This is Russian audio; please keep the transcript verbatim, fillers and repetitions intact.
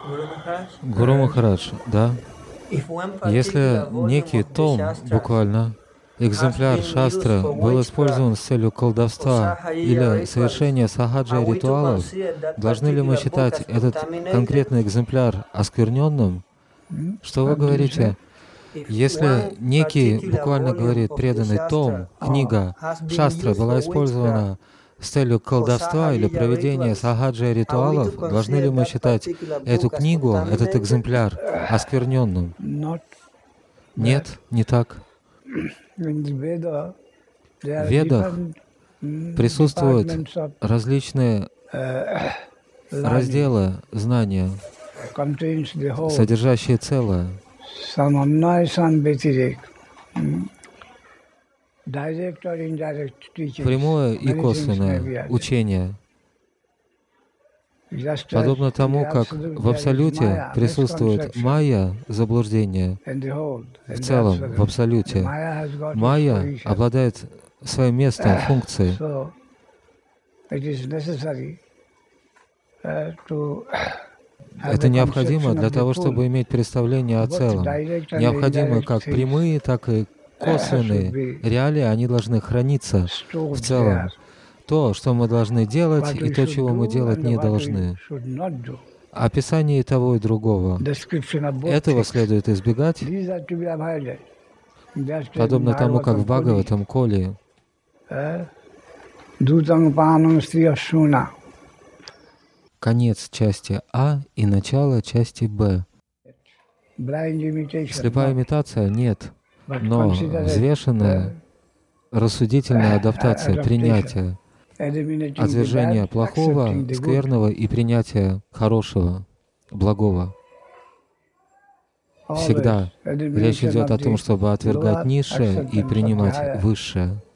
Гуру Махарадж, да. Если некий том, буквально, экземпляр шастры был использован с целью колдовства или совершения сахаджа ритуалов, должны ли мы считать этот конкретный экземпляр оскверненным? Что вы говорите? Если некий, буквально говорит, преданный том, книга, шастра была использована с целью колдовства или проведения сахаджа ритуалов, должны ли мы считать эту книгу, этот экземпляр оскверненным? Нет, не так. В Ведах присутствуют различные разделы знания, содержащие целое. Прямое и косвенное учение. Подобно тому, как в Абсолюте присутствует майя, заблуждение, в целом, в Абсолюте, майя обладает своим местом, функцией. Это необходимо для того, чтобы иметь представление о целом. Необходимо как прямые, так и косвенные реалии, они должны храниться в целом. То, что мы должны делать, и то, чего мы делать не должны. Описание и того, и другого. Этого следует избегать, подобно тому, как в Бхагаватам Коли. Конец части А и начало части Б. Слепая имитация — нет, но взвешенная, рассудительная адаптация, принятие, отвержение плохого, скверного и принятие хорошего, благого. Всегда речь идет о том, чтобы отвергать низшее и принимать высшее.